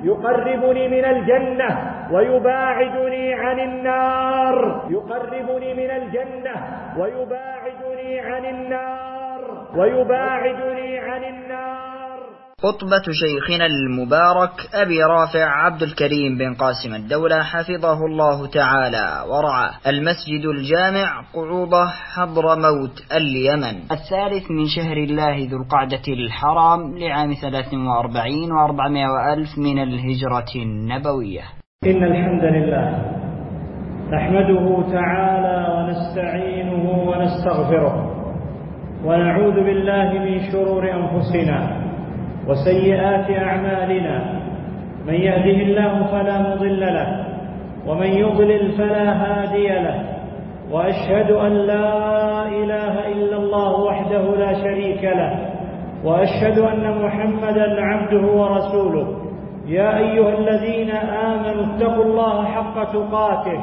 يقربني من الجنة ويباعدني عن النار، يقربني من الجنة ويباعدني عن النار، ويباعدني عن النار. خطبة شيخنا المبارك أبي رافع عبد الكريم بن قاسم الدولة حفظه الله تعالى ورعاه، المسجد الجامع قعوضة حضرموت اليمن، 3 من شهر الله ذو القعدة الحرام لعام 43 و400 ألف من الهجرة النبوية. إن الحمد لله نحمده تعالى ونستعينه ونستغفره ونعوذ بالله من شرور أنفسنا وسيئات أعمالنا، من يهده الله فلا مضل له ومن يضلل فلا هادي له، وأشهد أن لا إله إلا الله وحده لا شريك له، وأشهد أن محمدا عبده ورسوله. يا أيها الذين آمنوا اتقوا الله حق تقاته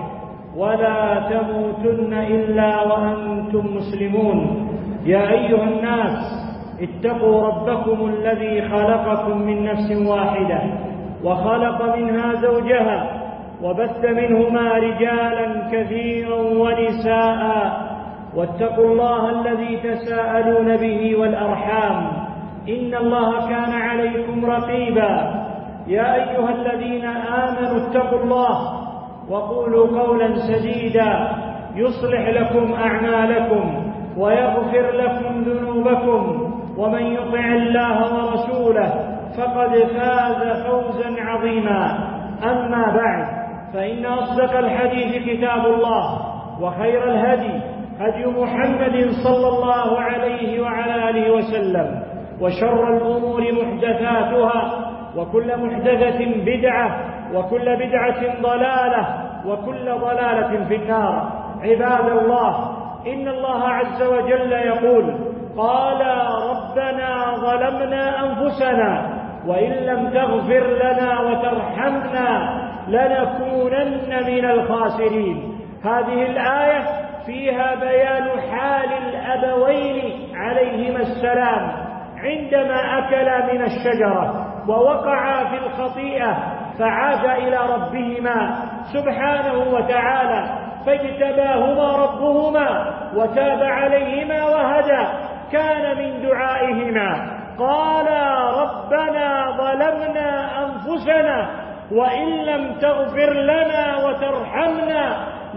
ولا تموتن إلا وأنتم مسلمون. يا أيها الناس اتقوا ربكم الذي خلقكم من نفس واحدة وخلق منها زوجها وبث منهما رجالا كثيرا ونساء، واتقوا الله الذي تساءلون به والأرحام، إن الله كان عليكم رقيبا. يا أيها الذين آمنوا اتقوا الله وقولوا قولا سديدا يصلح لكم أعمالكم ويغفر لكم ذنوبكم، ومن يطع الله ورسوله فقد فاز فوزا عظيما. أما بعد، فإن أصدق الحديث كتاب الله، وخير الهدي هدي محمد صلى الله عليه وعلى آله وسلم، وشر الأمور محدثاتها، وكل محدثة بدعة، وكل بدعة ضلالة، وكل ضلالة في النار. عباد الله، إن الله عز وجل يقول: قال ربنا ظلمنا أنفسنا وإن لم تغفر لنا وترحمنا لنكونن من الخاسرين. هذه الآية فيها بيان حال الأبوين عليهما السلام عندما أكلا من الشجرة ووقعا في الخطيئة، فعادا إلى ربهما سبحانه وتعالى فاجتباهما ربهما وتاب عليهما وهدى. كان من دعائهما: قال ربنا ظلمنا أنفسنا وإن لم تغفر لنا وترحمنا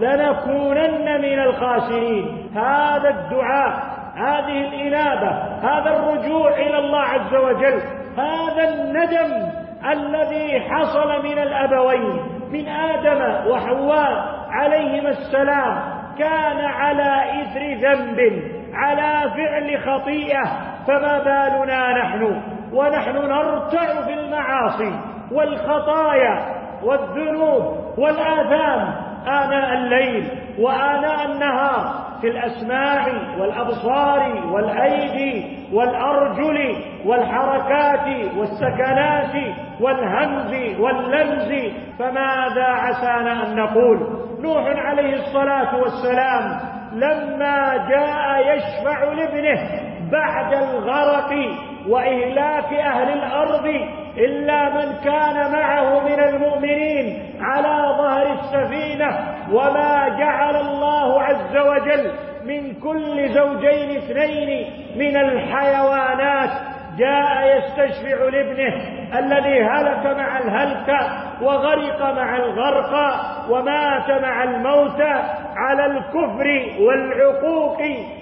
لنكونن من الخاسرين. هذا الدعاء، هذه الإنابة، هذا الرجوع إلى الله عز وجل، هذا الندم الذي حصل من الأبوين، من آدم وحواء عليهما السلام، كان على إثر ذنب، على فعل خطيئة. فما بالنا نحن ونحن نرتع في المعاصي والخطايا والذنوب والآثام آناء الليل وآناء النهار، في الأسماع والأبصار والأيدي والأرجل والحركات والسكنات والهمز واللمز. فماذا عسانا أن نقول؟ نوح عليه الصلاة والسلام لما جاء يشفع لابنه بعد الغرق وإهلاك أهل الأرض إلا من كان معه من المؤمنين على ظهر السفينة، وما جعل الله عز وجل من كل زوجين 2 من الحيوانات، جاء يستشفع لابنه الذي هلك مع الهلك وغرق مع الغرق ومات مع الموت على الكفر والعقوق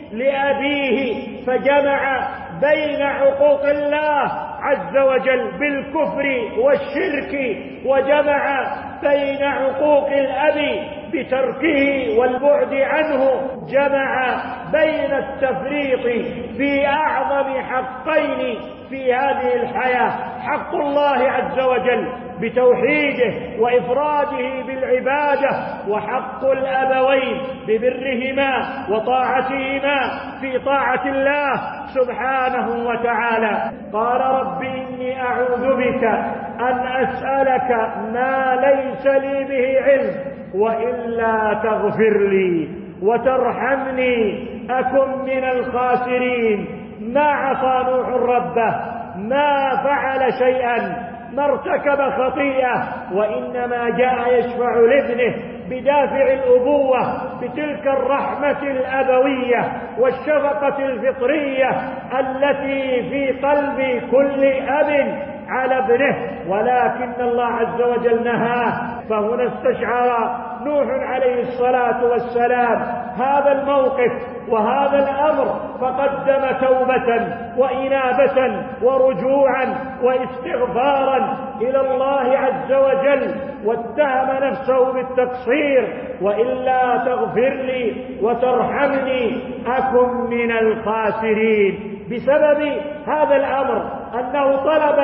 لأبيه، فجمع بين عقوق الله عز وجل بالكفر والشرك، وجمع بين عقوق الأب بتركه والبعد عنه، جمع بين التفريط في أعظم حقين في هذه الحياة: حق الله عز وجل بتوحيده وإفراده بالعبادة، وحق الأبوين ببرهما وطاعتهما في طاعة الله سبحانه وتعالى. قال رب إني أعوذ بك أن أسألك ما ليس لي به علم وإلا تغفر لي وترحمني أكن من الخاسرين. ما عصى نوح ربه، ما فعل شيئا ما ارتكب خطيئة، وإنما جاء يشفع لابنه بدافع الأبوة، بتلك الرحمة الأبوية والشفقة الفطرية التي في قلب كل أب على ابنه. ولكن الله عز وجل نهاه، فهنا استشعر نوح عليه الصلاة والسلام هذا الموقف وهذا الأمر، فقدم توبة وإنابة ورجوعا واستغفارا إلى الله عز وجل، واتهم نفسه بالتقصير: وإلا تغفر لي وترحمني أكن من الخاسرين. بسبب هذا الأمر أنه طلب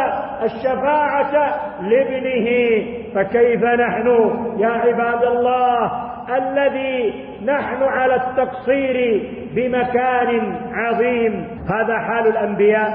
الشفاعة لابنه. فكيف نحن يا عباد الله الذي نحن على التقصير بمكان عظيم؟ هذا حال الأنبياء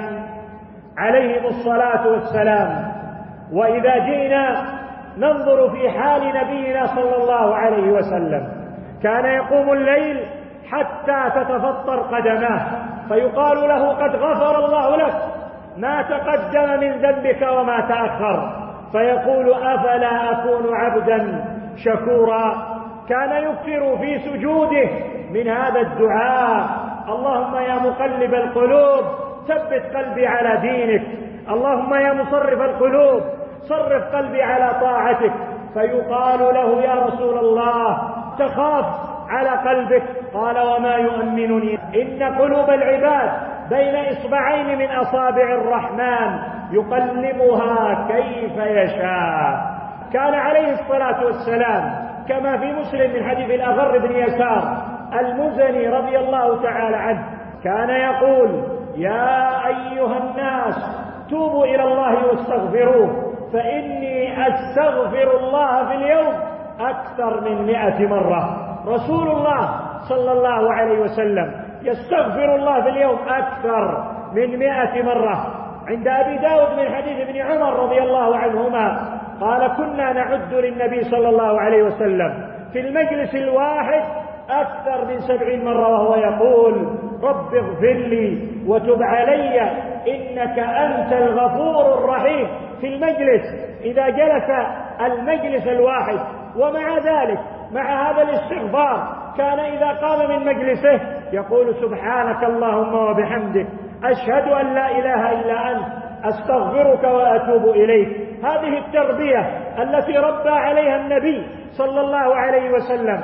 عليهم الصلاة والسلام. وإذا جئنا ننظر في حال نبينا صلى الله عليه وسلم، كان يقوم الليل حتى تتفطر قدماه، فيقال له: قد غفر الله لك ما تقدم من ذنبك وما تأخر، فيقول: أفلا أكون عبدا شكورا. كان يكثر في سجوده من هذا الدعاء: اللهم يا مقلب القلوب ثبت قلبي على دينك، اللهم يا مصرف القلوب صرف قلبي على طاعتك. فيقال له: يا رسول الله تخاف على قلبك؟ قال: وما يؤمنني إن قلوب العباد بين إصبعين من أصابع الرحمن يقلبها كيف يشاء. كان عليه الصلاة والسلام كما في مسلم من حديث الأغر بن يسار المزني رضي الله تعالى عنه، كان يقول: يا أيها الناس توبوا إلى الله واستغفروه، فإني أستغفر الله في اليوم أكثر من 100 مرة. رسول الله صلى الله عليه وسلم يستغفر الله في اليوم أكثر من 100 مرة. عند أبي داود من حديث ابن عمر رضي الله عنهما قال: كنا نعد للنبي صلى الله عليه وسلم في المجلس الواحد أكثر من 70 مرة وهو يقول: رب اغفر لي وتب علي إنك أنت الغفور الرحيم. في المجلس إذا جلس المجلس الواحد. ومع ذلك مع هذا الاستغفار كان إذا قام من مجلسه يقول: سبحانك اللهم وبحمدك أشهد أن لا إله إلا أنت أستغفرك وأتوب إليك. هذه التربية التي ربى عليها النبي صلى الله عليه وسلم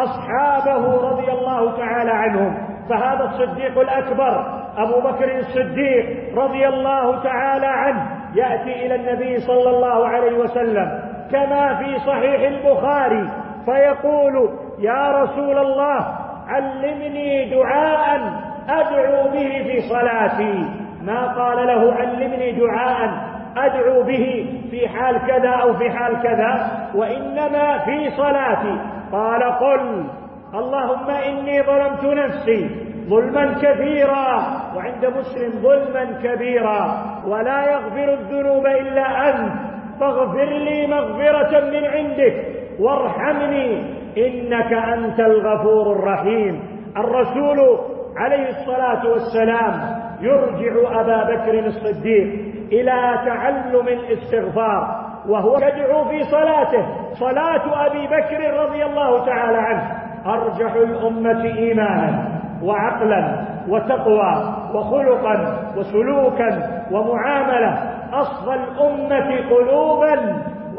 أصحابه رضي الله تعالى عنهم. فهذا الصديق الأكبر أبو بكر الصديق رضي الله تعالى عنه يأتي إلى النبي صلى الله عليه وسلم كما في صحيح البخاري فيقول: يا رسول الله علمني دعاء أدعو به في صلاتي. ما قال له: علمني دعاء أدعو به في حال كذا أو في حال كذا، وإنما في صلاتي. قال: قل اللهم إني ظلمت نفسي ظلما كثيرا، وعند مسلم ظلما كبيرا، ولا يغفر الذنوب إلا أنت، فاغفر لي مغفرة من عندك وارحمني إنك أنت الغفور الرحيم. الرسول عليه الصلاة والسلام يرجع أبا بكر الصديق إلى تعلم الاستغفار، وهو يدعو في صلاته. صلاة أبي بكر رضي الله تعالى عنه أرجح الأمة إيمانا وعقلا وتقوى وخلقا وسلوكا ومعاملة، أصفى الأمة قلوبا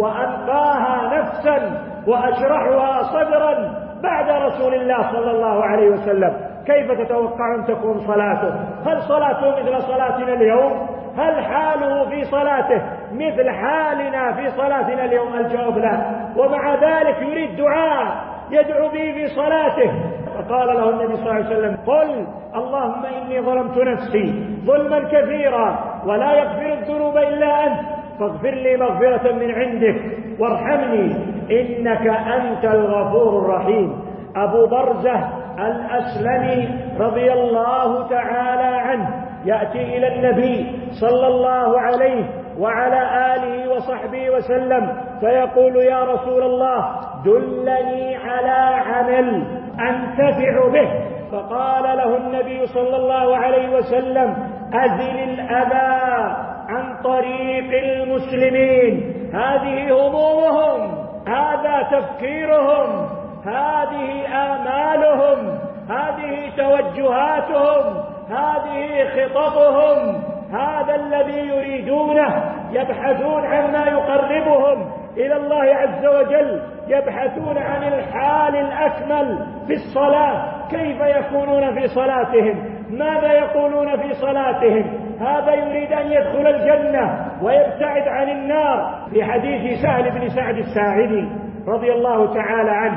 وأنقاها نفسا وأشرحها صدرا بعد رسول الله صلى الله عليه وسلم. كيف تتوقعون تكون صلاته؟ هل صلاته مثل صلاتنا اليوم؟ هل حاله في صلاته مثل حالنا في صلاتنا اليوم؟ الجواب لا. ومع ذلك يريد دعاء يدعو به في صلاته. فقال له النبي صلى الله عليه وسلم: قل اللهم إني ظلمت نفسي ظلما كثيرا ولا يغفر الذنوب إلا أنت، فاغفر لي مغفرة من عندك وارحمني إنك أنت الغفور الرحيم. أبو برزة الأسلمي رضي الله تعالى عنه يأتي إلى النبي صلى الله عليه وعلى آله وصحبه وسلم فيقول: يا رسول الله دلني على عمل أنتفع به. فقال له النبي صلى الله عليه وسلم: أزل الأذى عن طريق المسلمين. هذه همومهم، هذا تفكيرهم، هذه آمالهم، هذه توجهاتهم، هذه خططهم، هذا الذي يريدونه. يبحثون عما يقربهم إلى الله عز وجل، يبحثون عن الحال الأكمل في الصلاة، كيف يكونون في صلاتهم، ماذا يقولون في صلاتهم. هذا يريد أن يدخل الجنة ويبتعد عن النار. في حديث سهل بن سعد الساعدي رضي الله تعالى عنه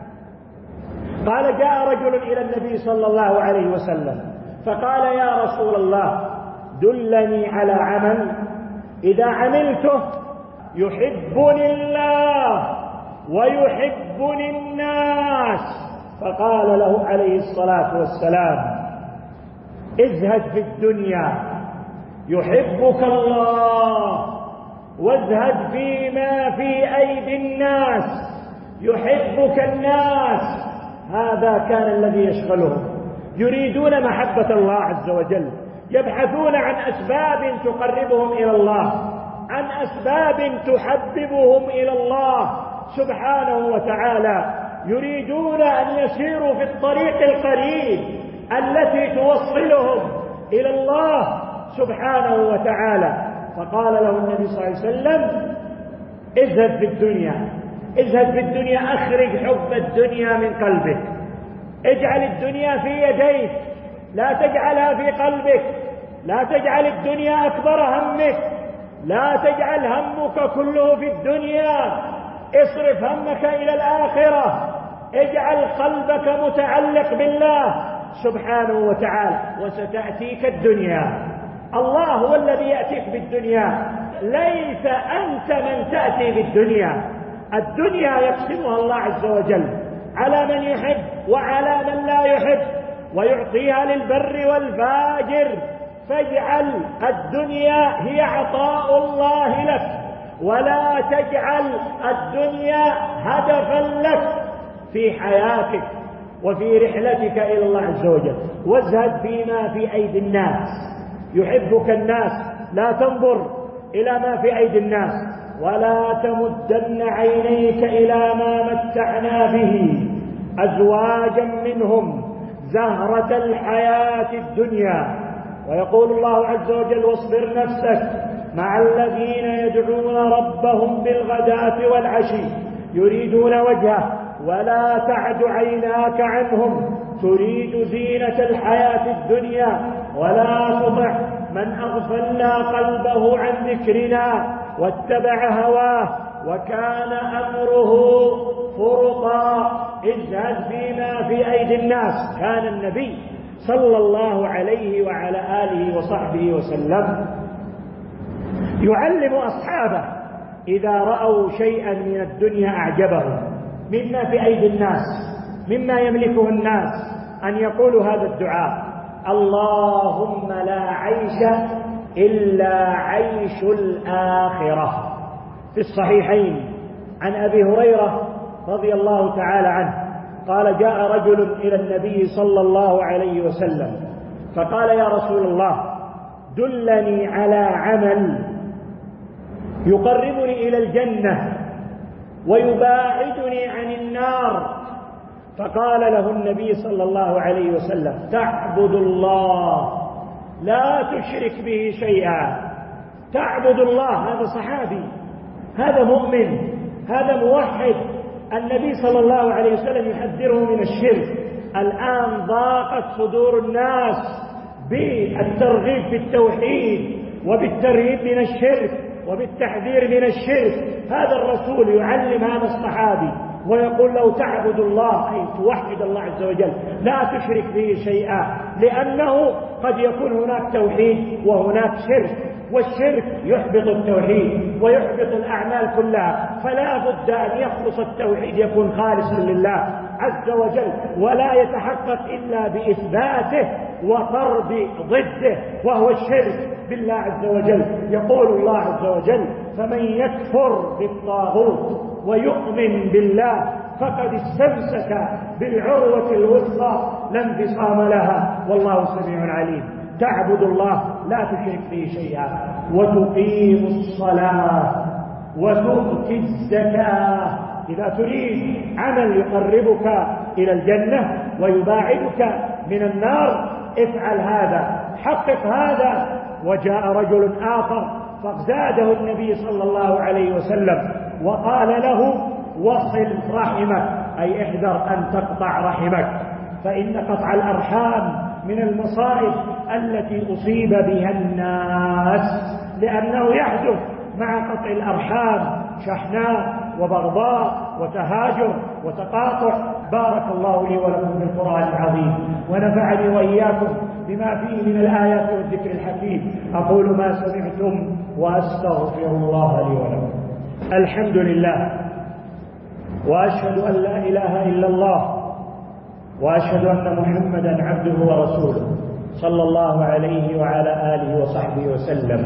قال: جاء رجل إلى النبي صلى الله عليه وسلم فقال: يا رسول الله، دلني على عمل إذا عملته يحبني الله ويحبني الناس. فقال له عليه الصلاة والسلام: ازهد في الدنيا يحبك الله، وازهد فيما في أيدي الناس يحبك الناس. هذا كان الذي يشغلهم، يريدون محبة الله عز وجل، يبحثون عن أسباب تقربهم إلى الله، عن أسباب تحببهم إلى الله سبحانه وتعالى. يريدون أن يسيروا في الطريق القريب التي توصلهم إلى الله سبحانه وتعالى. فقال له النبي صلى الله عليه وسلم: ازهد في الدنيا، ازهد في الدنيا، أخرج حب الدنيا من قلبك، اجعل الدنيا في يديك، لا تجعلها في قلبك، لا تجعل الدنيا أكبر همك، لا تجعل همك كله في الدنيا، اصرف همك إلى الآخرة، اجعل قلبك متعلق بالله سبحانه وتعالى، وستأتيك الدنيا. الله هو الذي يأتيك بالدنيا، ليس أنت من تأتي بالدنيا. الدنيا يقسمها الله عز وجل على من يحب وعلى من لا يحب، ويعطيها للبر والفاجر. فاجعل الدنيا هي عطاء الله لك، ولا تجعل الدنيا هدفا لك في حياتك وفي رحلتك إلى الله عز وجل. وازهد فيما في أيدي الناس يحبك الناس، لا تنظر إلى ما في أيدي الناس، ولا تمدن عينيك إلى ما متعنا به أزواجا منهم زهرة الحياة الدنيا. ويقول الله عز وجل: واصبر نفسك مع الذين يدعون ربهم بالغداة والعشي يريدون وجهه ولا تعد عيناك عنهم تريد زينة الحياة الدنيا ولا تطع من أغفلنا قلبه عن ذكرنا واتبع هواه وكان أمره فرطا. ازهد فيما في أيدي الناس. كان النبي صلى الله عليه وعلى آله وصحبه وسلم يعلم أصحابه إذا رأوا شيئا من الدنيا أعجبهم مما في أيدي الناس، مما يملكه الناس، أن يقولوا هذا الدعاء: اللهم لا عيش إلا عيش الآخرة. في الصحيحين عن أبي هريرة رضي الله تعالى عنه قال: جاء رجل إلى النبي صلى الله عليه وسلم فقال: يا رسول الله، دلني على عمل يقربني إلى الجنة ويباعدني عن النار. فقال له النبي صلى الله عليه وسلم: تعبد الله لا تشرك به شيئا. تعبد الله. هذا صحابي، هذا مؤمن، هذا موحد. النبي صلى الله عليه وسلم يحذره من الشرك. الآن ضاقت صدور الناس بالترغيب في التوحيد وبالترهيب من الشرك وبالتحذير من الشرك. هذا الرسول يعلم هذا الصحابي ويقول له: تعبد الله أي توحد الله عز وجل، لا تشرك به شيئا، لأنه قد يكون هناك توحيد وهناك شرك، والشرك يحبط التوحيد ويحبط الأعمال كلها. فلا بد أن يخلص التوحيد، يكون خالصا لله عز وجل، ولا يتحقق إلا بإثباته وطرد ضده وهو الشرك بالله عز وجل. يقول الله عز وجل: فمن يكفر بالطاغوت ويؤمن بالله فقد استمسك بالعروة الوثقى لا انفصام لها والله سميع عليم. تعبد الله لا تشرك به شيئا. وتقيم الصلاة وتؤتي الزكاة. إذا تريد عمل يقربك إلى الجنة ويباعدك من النار افعل هذا، حقق هذا. وجاء رجل آخر فزاده النبي صلى الله عليه وسلم وقال له وصل رحمك، أي احذر أن تقطع رحمك، فإن قطع الأرحام من المصائب التي أصيب بها الناس، لأنه يحدث مع قطع الأرحام شحناء وبغضاء وتهاجر وتقاطع. بارك الله لي ولكم بالقرآن العظيم، ونفعني وإياكم بما فيه من الآيات والذكر الحكيم. أقول ما سمعتم وأستغفر الله لي ولكم. الحمد لله، وأشهد أن لا إله إلا الله، وأشهد أن محمدا عبده ورسوله صلى الله عليه وعلى آله وصحبه وسلم.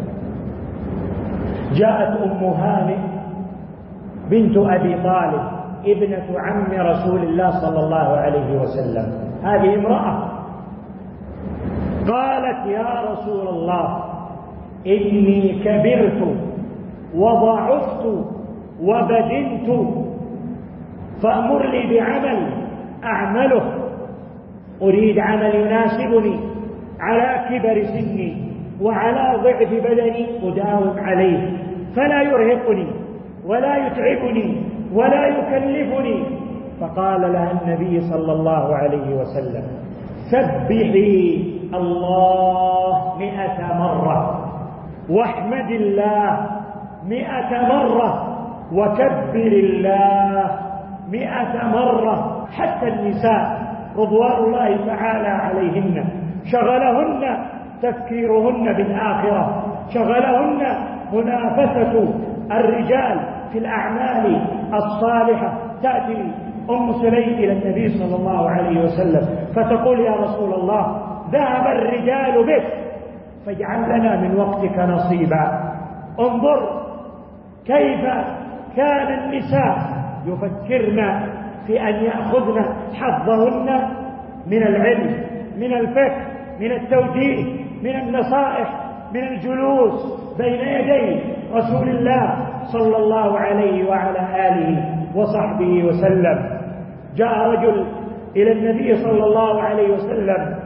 جاءت أم هانئ بنت أبي طالب ابنة عم رسول الله صلى الله عليه وسلم، هذه امرأة قالت يا رسول الله إني كبرت وضعفت وبدنت فأمر لي بعمل أعمله، أريد عمل يناسبني على كبر سني وعلى ضعف بدني أداوم عليه فلا يرهقني ولا يتعبني ولا يكلفني. فقال لها النبي صلى الله عليه وسلم سبحي الله 100 مرة، واحمد الله 100 مرة، وكبر الله 100 مرة. حتى النساء رضوان الله تعالى عليهن شغلهن تفكيرهن بالآخرة، شغلهن منافسة الرجال في الأعمال الصالحة. تأتي أم سليم إلى النبي صلى الله عليه وسلم فتقول يا رسول الله ذهب الرجال بك فاجعل لنا من وقتك نصيبا. انظر كيف كان النساء يفكرن في أن يأخذن حظهن من العلم، من الفقه، من التوجيه، من النصائح، من الجلوس بين يدي رسول الله صلى الله عليه وعلى آله وصحبه وسلم. جاء رجل إلى النبي صلى الله عليه وسلم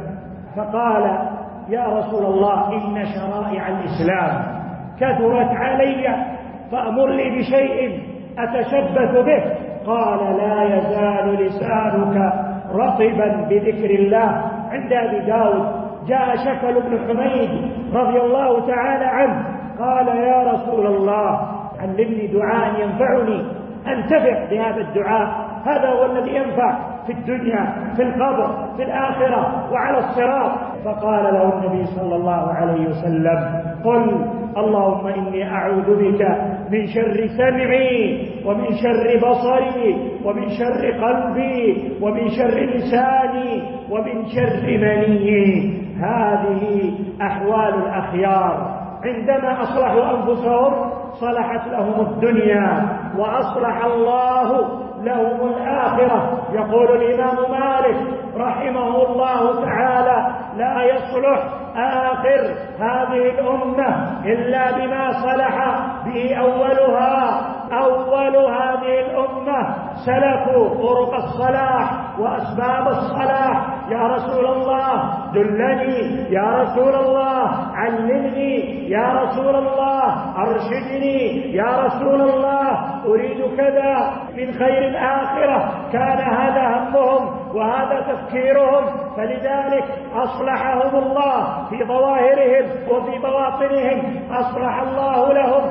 فقال يا رسول الله إن شرائع الإسلام كثرت علي فأمر لي بشيء أتشبث به. قال لا يزال لسانك رطبا بذكر الله. عند أبي داود جاء شكل بن حميد رضي الله تعالى عنه قال يا رسول الله علمني دعاء ينفعني أنتفع بهذا الدعاء، هذا هو الذي ينفع في الدنيا في القبر في الآخرة وعلى الصراط. فقال له النبي صلى الله عليه وسلم قل اللهم إني أعوذ بك من شر سمعي ومن شر بصري ومن شر قلبي ومن شر لساني ومن شر مني. هذه أحوال الأخيار، عندما أصلحوا أنفسهم صلحت لهم الدنيا وأصلح الله لهم الآخرة. يقول الإمام مالك رحمه الله تعالى لا يصلح آخر هذه الأمة إلا بما صلح به أولها. أول هذه الأمة سلكوا طرق الصلاح وأسباب الصلاح. يا رسول الله دلني، يا رسول الله علمني، يا رسول الله أرشدني، يا رسول الله أريد كذا من خير الآخرة. كان هذا همهم وهذا تفكيرهم، فلذلك أصلحهم الله في ظواهرهم وفي بواطنهم. أصلح الله لهم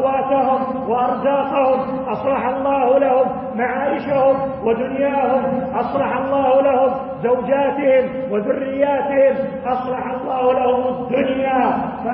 أقواتهم وأرزاقهم، أصلح الله لهم معايشهم ودنياهم، أصلح الله لهم زوجاتهم وذرياتهم، أصلح الله لهم الدنيا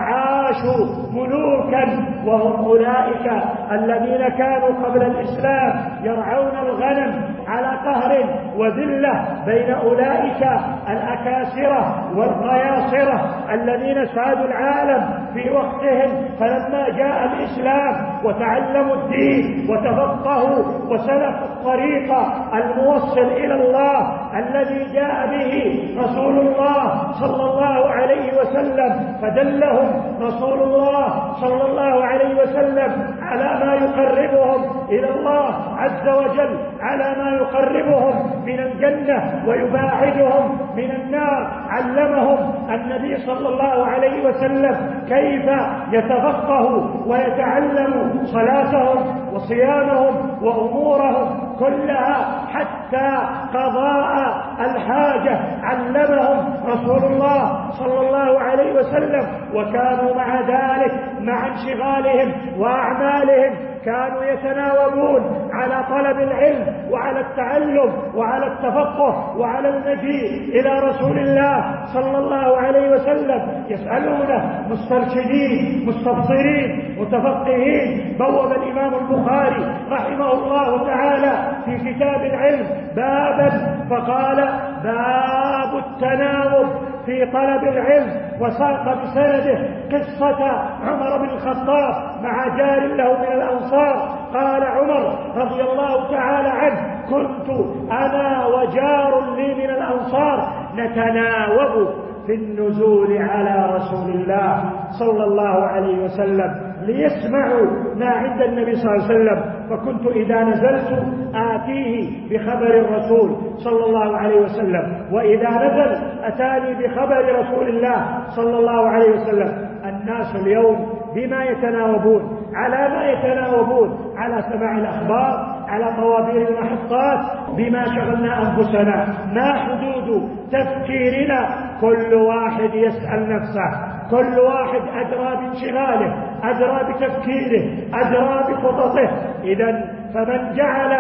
فعاشوا ملوكا. وهم أولئك الذين كانوا قبل الإسلام يرعون الغنم على قهر وذلة بين أولئك الأكاسرة والقياصرة الذين سادوا العالم في وقتهم. فلما جاء الإسلام وتعلموا الدين وتفقهوا وسلكوا الطريق الموصل إلى الله الذي جاء به رسول الله صلى الله عليه وسلم، فدلهم رسول الله صلى الله عليه وسلم على ما يقربهم إلى الله عز وجل، على ما يقربهم من الجنة ويباعدهم من النار. علمهم النبي صلى الله عليه وسلم كيف يتفقهوا ويتعلموا صلاتهم وصيامهم وأمورهم كلها حتى قضاء الحاجة. علمهم رسول الله صلى الله عليه وسلم، وكانوا مع ذلك مع انشغالهم وأعمالهم كانوا يتناوبون على طلب العلم وعلى التعلم وعلى التفقه وعلى المجيء إلى رسول الله صلى الله عليه وسلم، يسألونه مسترشدين مستبصرين متفقهين. بوب الإمام البخاري رحمه الله تعالى في كتاب العلم بابا فقال: باب التناوب في طلب العلم، وساق بسنده قصة عمر بن الخطاب مع جار له من الأنصار. قال عمر رضي الله تعالى عنه: كنت أنا وجار لي من الأنصار نتناوب في النزول على رسول الله صلى الله عليه وسلم ليسمعوا ما عند النبي صلى الله عليه وسلم، فكنت إذا نزلت آتيه بخبر الرسول صلى الله عليه وسلم، وإذا نزل أتاني بخبر رسول الله صلى الله عليه وسلم. الناس اليوم بما يتناوبون؟ على ما يتناوبون؟ على سماع الأخبار، على طوابير المحطات. بما شغلنا أنفسنا؟ ما حدود تفكيرنا؟ كل واحد يسأل نفسه، كل واحد أدرى بانشغاله، أدرى بتفكيره، أدرى بخططه. إذن فمن جعل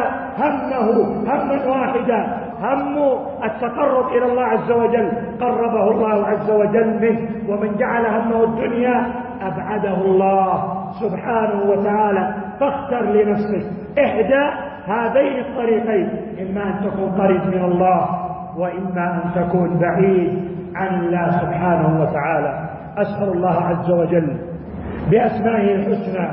همه هما واحدا، هم التقرب إلى الله عز وجل، قربه الله عز وجل منه. ومن جعل همه الدنيا أبعده الله سبحانه وتعالى. فاختر لنفسك إحدى هذين الطريقين، إما أن تكون قريب من الله، وإما أن تكون بعيد عن الله سبحانه وتعالى. أسأل الله عز وجل بأسمائه الحسنى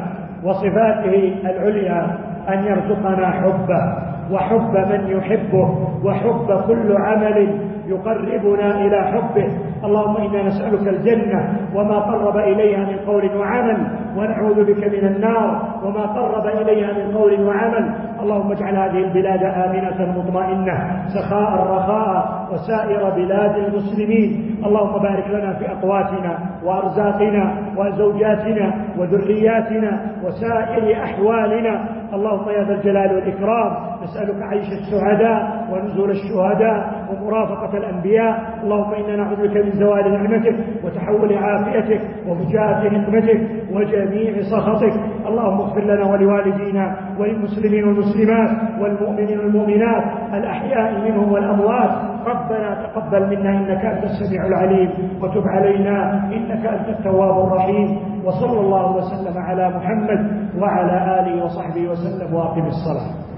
وصفاته العليا أن يرزقنا حبه وحب من يحبه وحب كل عمل يقربنا إلى حبه. اللهم إنا نسألك الجنة وما قرب إليها من قول وعمل، ونعوذ بك من النار وما قرب إليها من قول وعمل. اللهم اجعل هذه البلاد آمنة مطمئنة سخاء رخاء وسائر بلاد المسلمين. اللهم بارك لنا في أقواتنا وأرزاقنا وزوجاتنا وذرياتنا وسائر أحوالنا. اللهم يا ذا الجلال والإكرام نسألك عيش السعداء ونزول الشهداء ومرافقة الأنبياء. اللهم إنا نعوذ بك من زوال نعمتك وتحول عافيتك وفجاءة نقمتك وجميع سخطك. اللهم اغفر لنا ولوالدينا وللمسلمين والمسلمات والمؤمنين والمؤمنات الأحياء منهم والأموات. ربنا تقبل منا إنك أنت السميع العليم، وتب علينا إنك أنت التواب الرحيم. وصلى الله وسلم على محمد وعلى آله وصحبه وسلم، وأقم الصلاة.